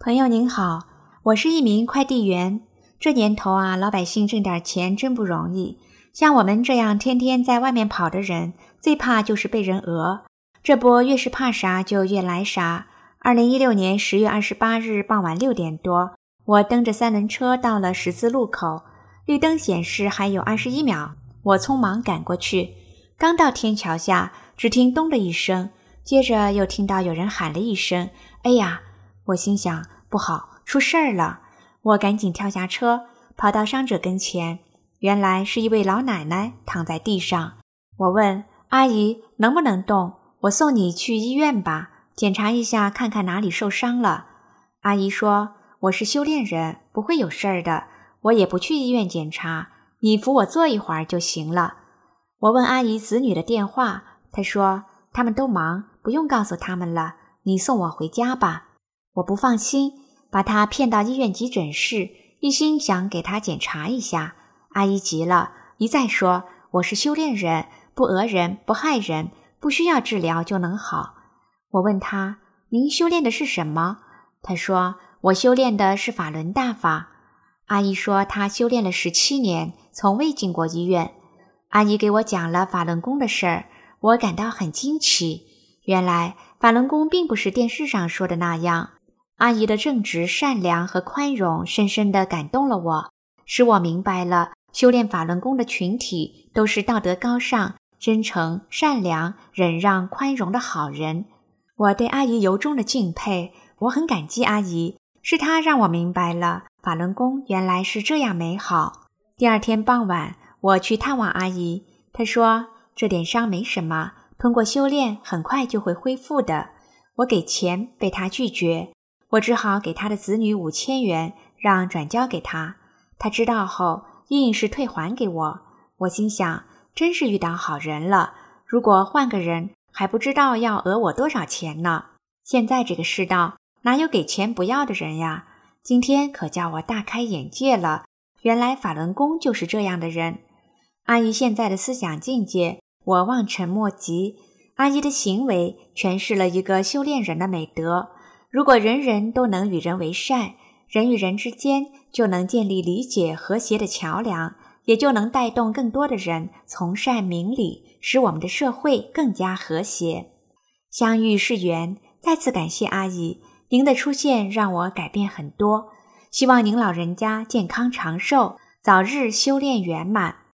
朋友您好，我是一名快递员。这年头啊，老百姓挣点钱真不容易。像我们这样天天在外面跑的人，最怕就是被人讹。这不越是怕啥就越来啥。2016年10月28日傍晚6点多，我蹬着三轮车到了十字路口，绿灯显示还有21秒，我匆忙赶过去。刚到天桥下，只听咚的一声，接着又听到有人喊了一声：“哎呀！”我心想，不好，出事儿了。我赶紧跳下车，跑到伤者跟前，原来是一位老奶奶躺在地上。我问阿姨能不能动，我送你去医院吧，检查一下看看哪里受伤了。阿姨说，我是修炼人，不会有事儿的，我也不去医院检查，你扶我坐一会儿就行了。我问阿姨子女的电话，她说他们都忙，不用告诉他们了，你送我回家吧。我不放心，把他骗到医院急诊室，一心想给他检查一下。阿姨急了，一再说我是修炼人，不讹人，不害人，不需要治疗就能好。我问他，您修炼的是什么？他说，我修炼的是法轮大法。阿姨说她修炼了17年，从未进过医院。阿姨给我讲了法轮功的事儿，我感到很惊奇。原来法轮功并不是电视上说的那样。阿姨的正直、善良和宽容深深地感动了我，使我明白了修炼法轮功的群体都是道德高尚、真诚、善良、忍让、宽容的好人。我对阿姨由衷的敬佩，我很感激阿姨，是她让我明白了法轮功原来是这样美好。第二天傍晚，我去探望阿姨，她说这点伤没什么，通过修炼很快就会恢复的。我给钱被她拒绝，我只好给他的子女5000元，让转交给他。他知道后，硬是退还给我。我心想，真是遇到好人了。如果换个人，还不知道要讹我多少钱呢。现在这个世道，哪有给钱不要的人呀？今天可叫我大开眼界了。原来法轮功就是这样的人。阿姨现在的思想境界，我望尘莫及。阿姨的行为诠释了一个修炼人的美德。如果人人都能与人为善，人与人之间就能建立理解和谐的桥梁，也就能带动更多的人从善明理，使我们的社会更加和谐。相遇是缘，再次感谢阿姨，您的出现让我改变很多，希望您老人家健康长寿，早日修炼圆满。